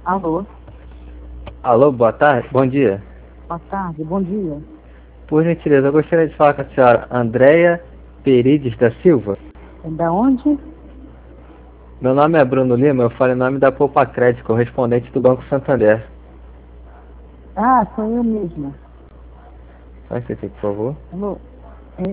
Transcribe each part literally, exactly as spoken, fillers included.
Alô, Alô, boa tarde, bom dia. boa tarde, bom dia. Por gentileza, eu gostaria de falar com a senhora Andréia Perides da Silva. É da onde? Meu nome é Bruno Lima, eu falo em nome da Poupa Crédito, correspondente do Banco Santander. Ah, sou eu mesma. Só um instantinho, por favor. Alô, é,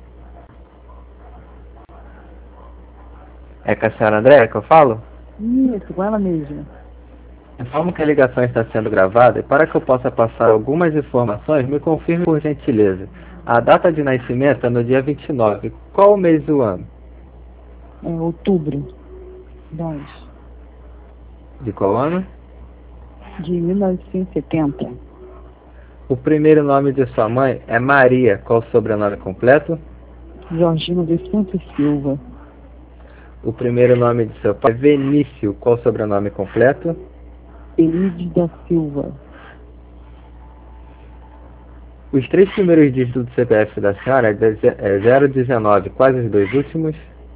É com a senhora Andréia que eu falo? isso, com ela mesma. Informo que a ligação está sendo gravada e para que eu possa passar algumas informações, me confirme por gentileza. A data de nascimento é no dia vinte e nove. Qual o mês do ano? É outubro dez De qual ano? de mil novecentos e setenta. O primeiro nome de sua mãe é Maria. Qual o sobrenome completo? Georgina dos Santos Silva. O primeiro nome de seu pai é Venício. Qual o sobrenome completo? Elides da Silva. Os três primeiros dígitos do C P F da senhora é zero dezenove. Quais os dois últimos?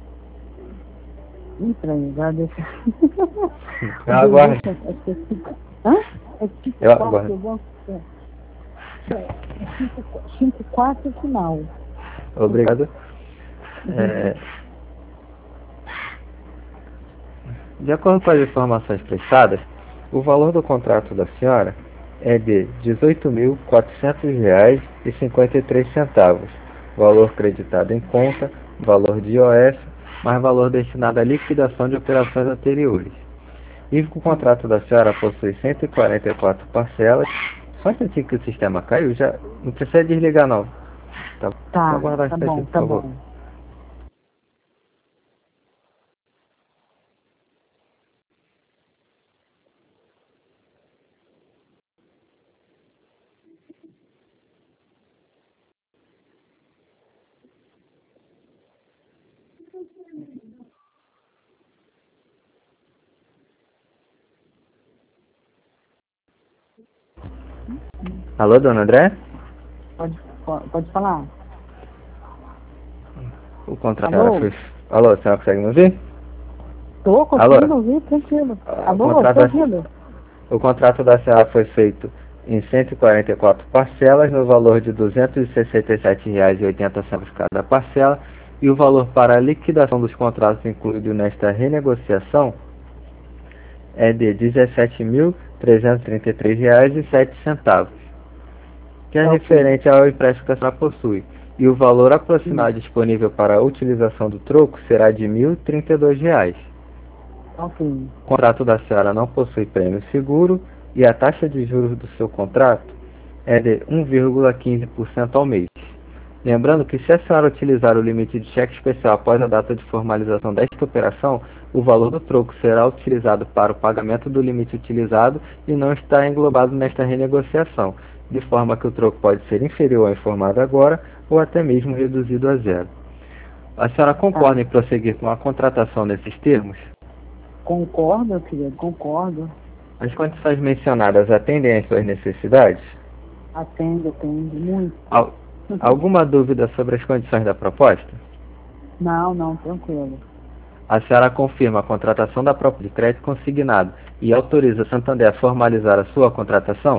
Ih, peraí, já deixa. Eu aguardo. Acho que é cinco. Hã? É cinco Eu quatro, aguardo. eu vou. É, é cinco quatro final. Obrigado. É, de acordo com as informações prestadas, o valor do contrato da senhora é de dezoito mil quatrocentos reais e cinquenta e três centavos, valor creditado em conta, valor de I O F, mais valor destinado à liquidação de operações anteriores. E o contrato da senhora possui cento e quarenta e quatro parcelas. Só um instantinho que o sistema caiu, já não precisa desligar não. Tá, só Tá, aguardar um tá instantinho, bom, por tá favor. bom. Alô, dona André? Pode, pode, pode falar. O contrato da senhora Alô? foi... Alô, a senhora consegue me ouvir? Tô Alô? conseguindo ouvir, tranquilo. Ah, O Alô, contrato, tô da... ouvindo. o contrato da senhora foi feito em cento e quarenta e quatro parcelas, no valor de duzentos e sessenta e sete reais e oitenta centavos cada parcela, e o valor para a liquidação dos contratos incluído nesta renegociação é de dezessete mil trezentos e trinta e três reais e sete centavos, que é Tá ok. referente ao empréstimo que a senhora possui. E o valor Hum, aproximado disponível para a utilização do troco será de mil e trinta e dois reais. ok. O contrato da senhora não possui prêmio seguro e a taxa de juros do seu contrato é de um vírgula quinze por cento ao mês. Lembrando que se a senhora utilizar o limite de cheque especial após a data de formalização desta operação, o valor do troco será utilizado para o pagamento do limite utilizado e não está englobado nesta renegociação, de forma que o troco pode ser inferior ao informado agora ou até mesmo reduzido a zero. A senhora Tá. concorda em prosseguir com a contratação nesses termos? Concordo, querido, concordo. As condições mencionadas atendem às suas necessidades? Atende, atende, muito. Al- Alguma dúvida sobre as condições da proposta? Não, não, tranquilo. A senhora confirma a contratação da própria de crédito consignado e autoriza a Santander a formalizar a sua contratação?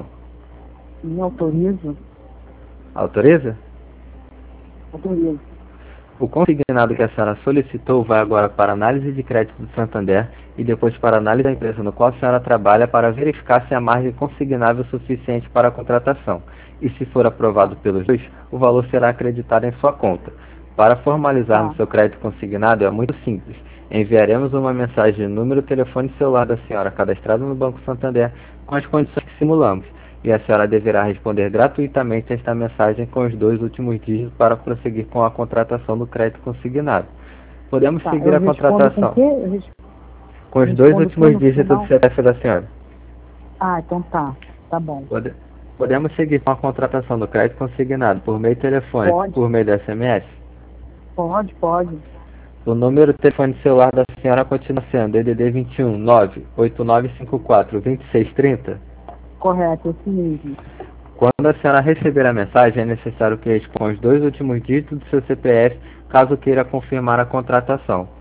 Me autorizo? Autoriza? Autorizo. O consignado que a senhora solicitou vai agora para análise de crédito do Santander e depois para análise da empresa no qual a senhora trabalha para verificar se há margem consignável suficiente para a contratação. E se for aprovado pelos dois, o valor será acreditado em sua conta. Para formalizarmos Tá, seu crédito consignado é muito simples. Enviaremos uma mensagem no número, telefone e celular da senhora cadastrado no Banco Santander com as condições que simulamos. E a senhora deverá responder gratuitamente esta mensagem com os dois últimos dígitos para prosseguir com a contratação do crédito consignado. Podemos tá. seguir Eu a respondo com o contratação quê? Eu res- com os dois respondo o quê últimos no dígitos do final? C P F da senhora. Ah, então tá. Tá bom. Pode- Podemos seguir com a contratação do crédito consignado por meio telefônico, Pode, por meio do S M S. pode, pode. O número de telefone celular da senhora continua sendo D D D vinte e um nove oito nove cinco quatro dois seis três zero. Correto, esse mesmo. Quando a senhora receber a mensagem, é necessário que responda os dois últimos dígitos do seu C P F, caso queira confirmar a contratação.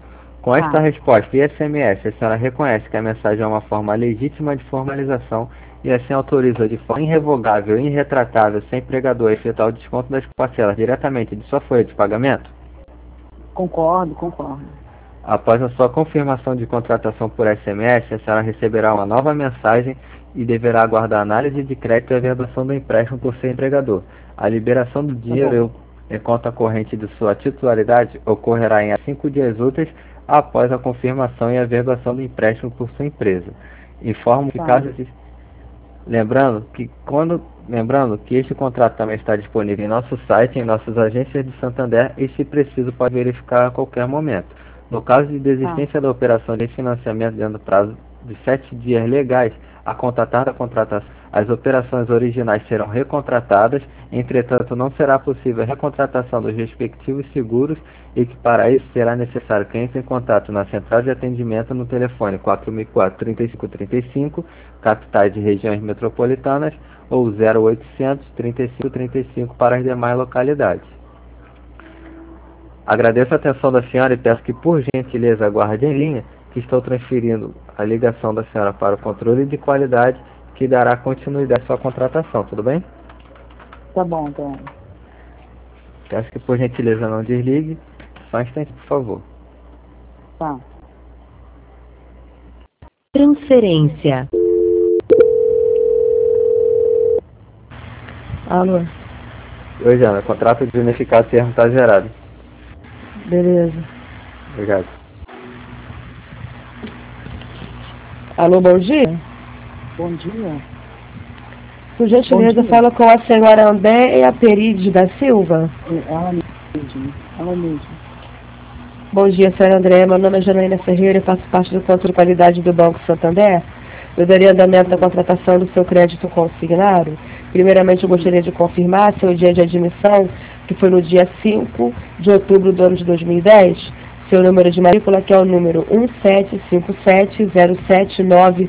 Com esta Ah. resposta e S M S, a senhora reconhece que a mensagem é uma forma legítima de formalização e assim autoriza de forma irrevogável e irretratável sem empregador a efetuar o desconto das parcelas diretamente de sua folha de pagamento? Concordo, concordo. Após a sua confirmação de contratação por S M S, a senhora receberá uma nova mensagem e deverá aguardar a análise de crédito e a verbação do empréstimo por seu empregador. A liberação do dinheiro em conta corrente de sua titularidade ocorrerá em cinco dias úteis após a confirmação e a verbação do empréstimo por sua empresa. Informo que Tá. caso de... Lembrando que quando lembrando que este contrato também está disponível em nosso site, em nossas agências de Santander, e se preciso pode verificar a qualquer momento. No caso de desistência da operação de financiamento dentro do prazo de sete dias legais a contatar a contratação, as operações originais serão recontratadas, entretanto não será possível a recontratação dos respectivos seguros e que para isso será necessário que entre em contato na central de atendimento no telefone quatro mil e quatro, trinta e cinco trinta e cinco, capitais de regiões metropolitanas, ou zero oitocentos, trinta e cinco trinta e cinco para as demais localidades. Agradeço a atenção da senhora e peço que, por gentileza, aguarde em linha, que estou transferindo a ligação da senhora para o controle de qualidade, que dará continuidade à sua contratação, tudo bem? Tá bom, então. Peço que, por gentileza, não desligue. Só um instante, por favor. Tá. Transferência. Alô? Oi, Jana. Contrato de unificado termo está gerado. Beleza. Obrigado. Alô, bom dia? Bom dia. Por gentileza, Bom dia. fala com a senhora Andréia Perides da Silva. Ela mesma. Ela mesma. Bom dia, senhora Andréia. Meu nome é Janaína Ferreira e faço parte do controle de qualidade do Banco Santander. Eu daria andamento à contratação do seu crédito consignado. Primeiramente, eu gostaria de confirmar seu dia de admissão, que foi no dia cinco de outubro do ano de dois mil e dez. Seu número de matrícula, que é o número um sete cinco sete zero sete nove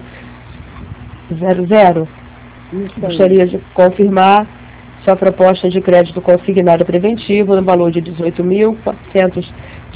zero zero. Isso aí. Gostaria de confirmar sua proposta de crédito consignado preventivo no valor de dezoito mil quatrocentos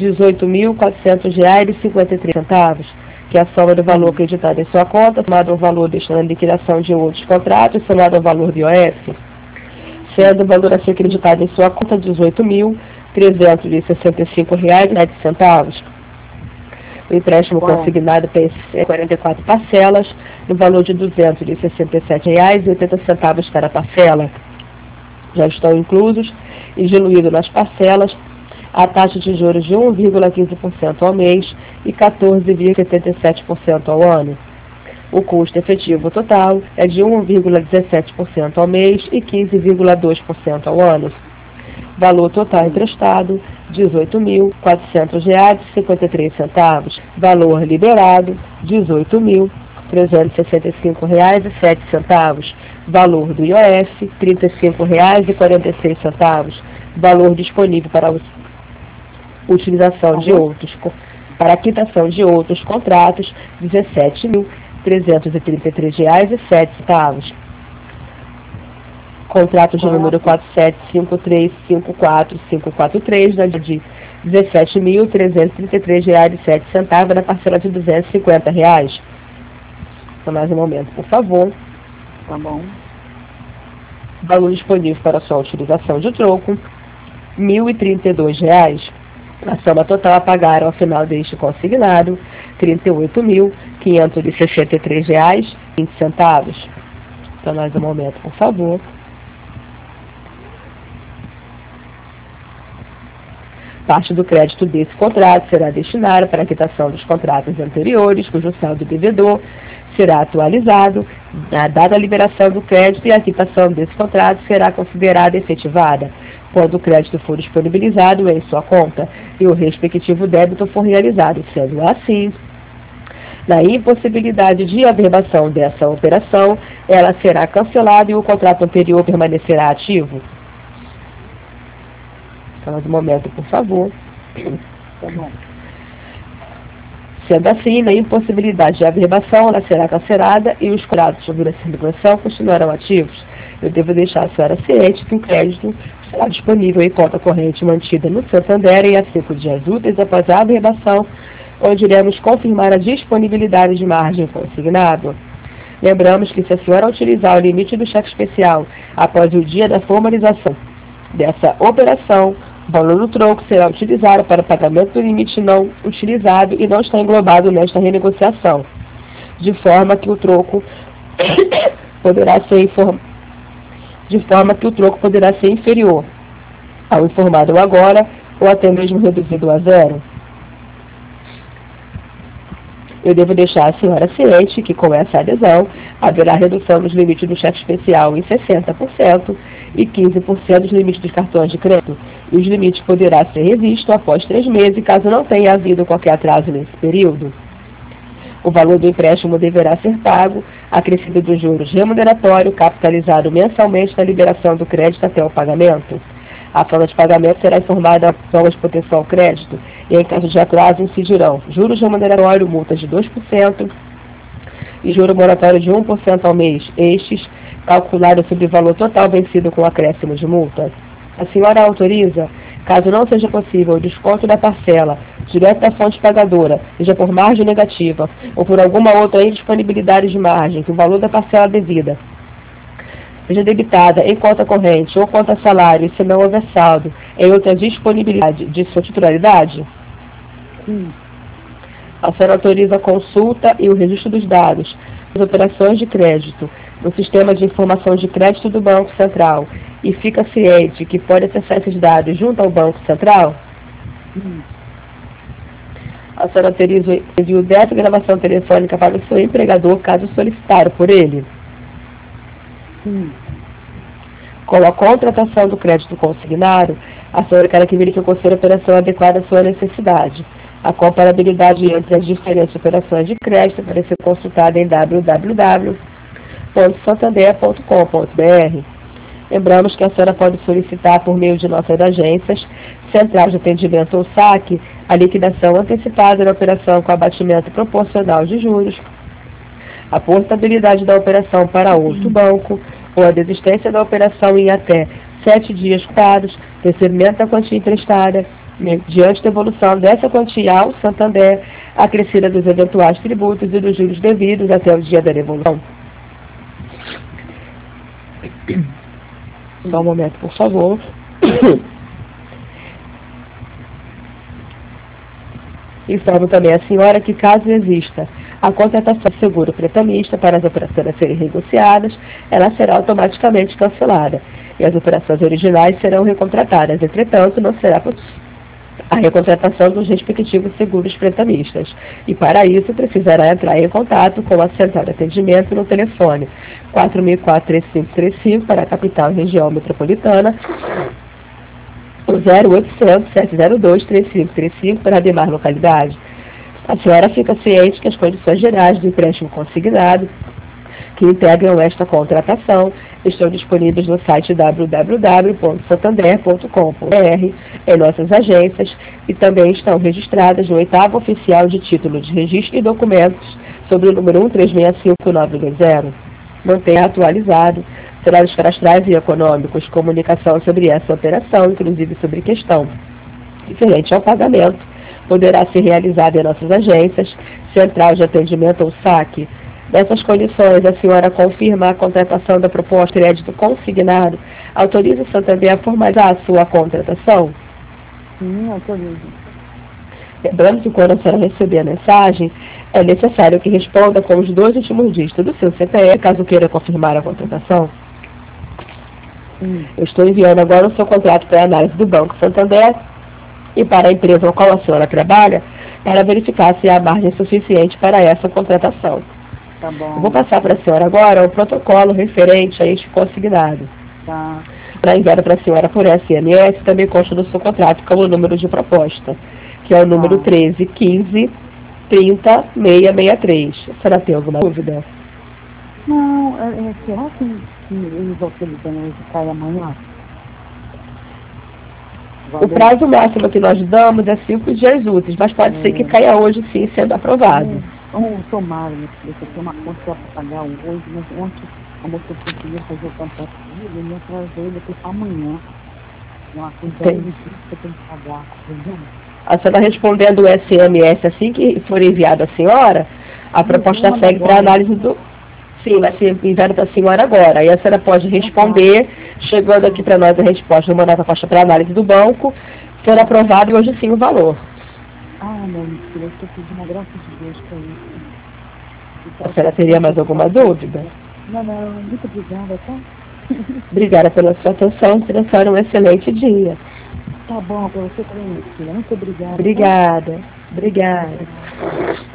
reais e cinquenta e três centavos, que é a soma do valor acreditado em sua conta, somado ao valor destinado à liquidação de outros contratos, somado ao valor do I O F, sendo o valor a ser acreditado em sua conta dezoito mil trezentos e sessenta e cinco reais e sete centavos. O empréstimo Bom. consignado tem quarenta e quatro parcelas, no valor de duzentos e sessenta e sete reais e oitenta centavos cada parcela. Já estão inclusos e diluídos nas parcelas a taxa de juros de um vírgula quinze por cento ao mês e quatorze vírgula setenta e sete por cento ao ano. O custo efetivo total é de um vírgula dezessete por cento ao mês e quinze vírgula dois por cento ao ano. Valor total emprestado, dezoito mil quatrocentos reais e cinquenta e três centavos. Valor liberado, dezoito mil trezentos e sessenta e cinco reais e sete centavos. Valor do I O F, trinta e cinco reais e quarenta e seis centavos. Valor disponível para utilização de outros, para a quitação de outros contratos, dezessete mil trezentos e trinta e três reais e sete centavos. Contrato de número quatro sete cinco três cinco quatro cinco quatro três, na de dezessete mil trezentos e trinta e três reais e sete centavos, na parcela de duzentos e cinquenta reais. Então, mais um momento, por favor. Tá bom. Valor disponível para sua utilização de troco, mil e trinta e dois reais. A soma total a pagar ao final deste consignado, trinta e oito mil quinhentos e sessenta e três reais e vinte centavos. Então, mais um momento, por favor. Parte do crédito desse contrato será destinada para a quitação dos contratos anteriores, cujo saldo devedor será atualizado na data da liberação do crédito e a quitação desse contrato será considerada efetivada quando o crédito for disponibilizado em sua conta e o respectivo débito for realizado. Sendo assim, na impossibilidade de averbação dessa operação, ela será cancelada e o contrato anterior permanecerá ativo. Então, mais um momento, por favor. Tá bom. Sendo assim, na impossibilidade de averbação, ela será cancelada e os contratos sobre a circulação continuarão ativos. Eu devo deixar a senhora ciente que o crédito será disponível em conta corrente mantida no Santander e a cinco dias úteis após a averbação onde iremos confirmar a disponibilidade de margem consignado. Lembramos que se a senhora utilizar o limite do cheque especial após o dia da formalização dessa operação, o valor do troco será utilizado para pagamento do limite não utilizado e não está englobado nesta renegociação, de forma que o troco poderá ser inform... de forma que o troco poderá ser inferior ao informado agora ou até mesmo reduzido a zero. Eu devo deixar a senhora ciente que com essa adesão haverá redução dos limites do cheque especial em sessenta por cento e quinze por cento dos limites dos cartões de crédito, e os limites poderá ser revisto após três meses caso não tenha havido qualquer atraso nesse período. O valor do empréstimo deverá ser pago, acrescido dos juros remuneratório, capitalizado mensalmente na liberação do crédito até o pagamento. A forma de pagamento será informada à forma de proteção ao crédito e, em caso de atraso, incidirão juros remuneratório, multas de dois por cento e juro moratório de um por cento ao mês, estes calculados sobre o valor total vencido com acréscimo de multa. A senhora autoriza, caso não seja possível o desconto da parcela direto da fonte pagadora, seja por margem negativa ou por alguma outra indisponibilidade de margem, que o valor da parcela devida seja debitada em conta corrente ou conta salário, se não houver saldo, em outra disponibilidade de sua titularidade? Sim. A senhora autoriza a consulta e o registro dos dados das operações de crédito no Sistema de Informação de Crédito do Banco Central e fica ciente que pode acessar esses dados junto ao Banco Central? Sim. A senhora autoriza o envio dessa gravação telefônica para o seu empregador caso solicitado por ele? Sim. Com a contratação do crédito consignado, a senhora quer que verifique qual seja a operação adequada à sua necessidade. A comparabilidade entre as diferentes operações de crédito pode ser consultada em w w w ponto santander ponto com ponto b r. Lembramos que a senhora pode solicitar por meio de nossas agências, Central de Atendimento ou saque, a liquidação antecipada da operação com abatimento proporcional de juros, a portabilidade da operação para outro banco, ou a desistência da operação em até sete dias contados, recebimento da quantia emprestada, mediante devolução dessa quantia ao Santander, acrescida dos eventuais tributos e dos juros devidos até o dia da devolução. Só um momento, por favor. Informo também a senhora que, caso exista a contratação de seguro pretamista para as operações a serem negociadas, ela será automaticamente cancelada e as operações originais serão recontratadas. Entretanto, não será possível a recontratação dos respectivos seguros pretamistas. E para isso, precisará entrar em contato com a Central de Atendimento no telefone quatro mil e quatro, três cinco três cinco para a capital e região metropolitana, o zero oitocentos, sete zero dois, três cinco três cinco para a demais localidade. A senhora fica ciente que as condições gerais do empréstimo consignado que integram esta contratação estão disponíveis no site w w w ponto santander ponto com ponto b r, em nossas agências, e também estão registradas no oitavo oficial de título de registro e documentos sobre o número um três seis cinco nove dois zero. Mantenha atualizado, será dos cadastrais e econômicos, comunicação sobre essa operação, inclusive sobre questão referente ao pagamento, poderá ser realizada em nossas agências, Central de Atendimento ou saque. Nessas condições, a senhora confirma a contratação da proposta de crédito consignado, autoriza o Santander a formalizar a sua contratação? Sim, autorizo. Lembrando que quando a senhora receber a mensagem, é necessário que responda com os dois últimos dígitos do seu C P F, caso queira confirmar a contratação. Sim. Eu estou enviando agora o seu contrato para análise do Banco Santander e para a empresa com a qual a senhora trabalha, para verificar se há margem suficiente para essa contratação. Tá bom. Eu vou passar para a senhora agora o protocolo referente a este consignado. Tá. Para enviar para a senhora por S M S, também consta do seu contrato como o número de proposta, que é o número Tá. treze quinze trinta seiscentos e sessenta e três. A senhora tem alguma dúvida? Não, é, é, será que, que eles autorizam ele cai amanhã? O prazo máximo que nós damos é cinco dias úteis, mas pode É. ser que caia hoje sim, sendo aprovado. Oh, tomara, minha filha, que eu tenho uma conta para pagar hoje, mas ontem a moça conseguia fazer o contrato comigo, e me atrasei, depois para amanhã. É uma coisa Entendi. difícil que eu tenho que pagar, entendeu? A senhora respondendo o S M S assim que for enviado à senhora, a proposta segue para análise do... Sim, vai ser enviado para a senhora agora. Aí a senhora pode responder, chegando aqui para nós a resposta, vou mandar a proposta para análise do banco, ser aprovado e hoje sim o valor. Ah, meu filho, eu estou pedindo a graça de Deus para isso. A senhora teria mais alguma dúvida? Não, não, muito obrigada, tá? Obrigada pela sua atenção, tenha a senhora um excelente dia. Tá bom, para você também, minha filha. Muito obrigada. Obrigada, obrigada.